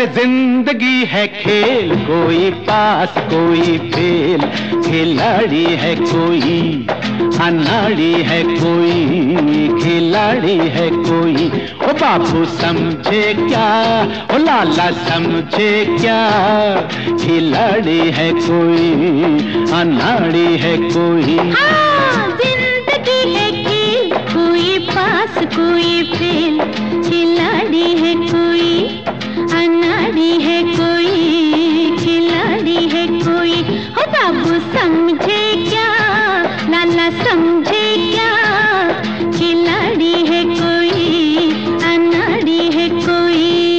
अरे जिंदगी है खेल, कोई पास कोई फेल, खिलाड़ी है कोई अनाड़ी है कोई, खिलाड़ी है कोई। ओ बाबू समझे क्या, ओ लाला समझे क्या, खिलाड़ी है कोई अनाड़ी है कोई। जिंदगी है खेल, कोई पास कोई फेल, खिलाड़ी है कोई अनाड़ी है कोई, खिलाड़ी है कोई। हो बाबू समझे क्या, लाला समझे क्या, खिलाड़ी है कोई अनाड़ी है कोई।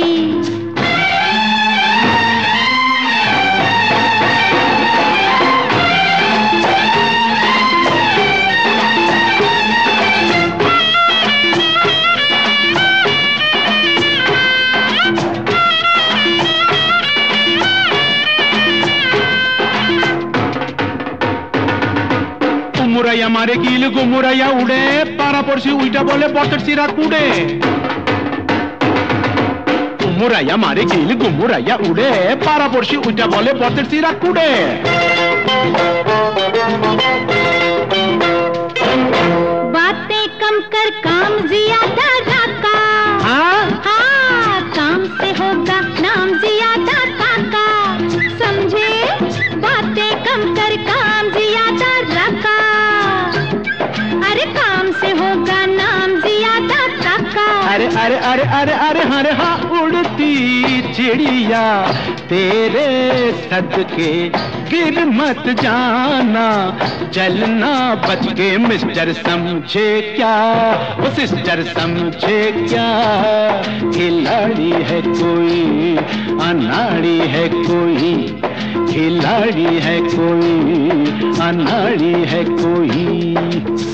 मुरैया मारे कील को मुरैया उड़े, पारा पड़सी उल्टा बोले बटर सिरा कूड़े। मुरैया मारे कील को मुरैया उड़े, पारा पड़सी उल्टा बोले बटर सिरा कूड़े। बातें कम कर काम ज्यादा रखा। हाँ काम से होगा नाम ज्यादा काका, समझे? बातें कम कर काम ज्यादा रखा, अरे काम से होगा नाम ज्यादा काका। अरे अरे अरे अरे अरे अरे हाँ उड़ती चिड़िया तेरे सदके गिर मत जाना, चलना बच के मिस्टर समझे क्या, वो सिस्टर समझे क्या, खिलाड़ी है कोई अनाड़ी है कोई, खिलाड़ी है कोई अनाड़ी है कोई।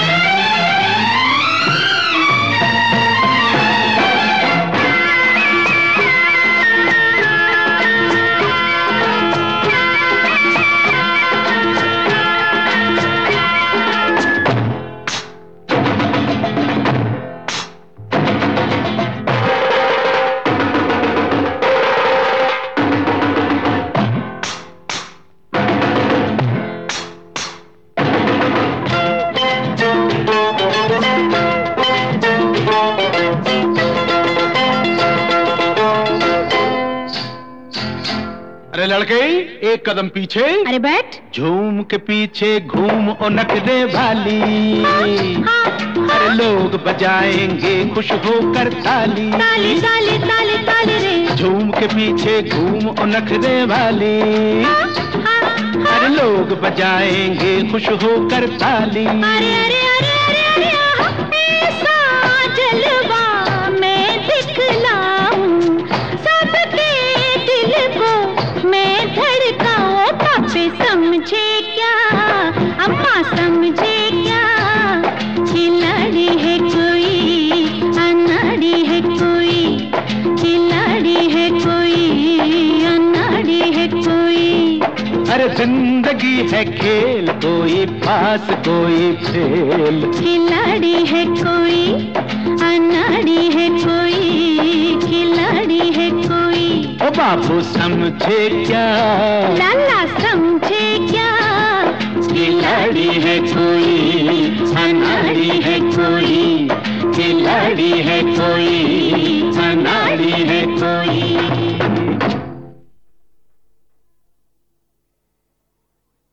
अरे लड़के एक कदम पीछे। अरे बैठ। झूम के पीछे घूम ओ नखरे वाली, अरे लोग बजाएंगे खुश होकर ताली, ताली ताली ताली ताली रे। झूम के पीछे घूम ओ नखरे वाली, अरे लोग बजाएंगे खुश होकर ताली। अरे अरे अरे अरे अरे ऐसा जलवा मैं दिखलाऊं, सबके दिल को मैं धड़काऊं। पापे समझे क्या, अम्मा समझे क्या, खिलाड़ी है कोई अनाड़ी है कोई, खिलाड़ी है कोई अनाड़ी है कोई। अरे जिंदगी है खेल, कोई पास कोई फेल, खिलाड़ी है कोई अनाड़ी है कोई, खिलाड़ी है कोई। ओ बाबू समझे क्या, लाला समझे क्या, खिलाड़ी है कोई अनाड़ी है कोई, खिलाड़ी है कोई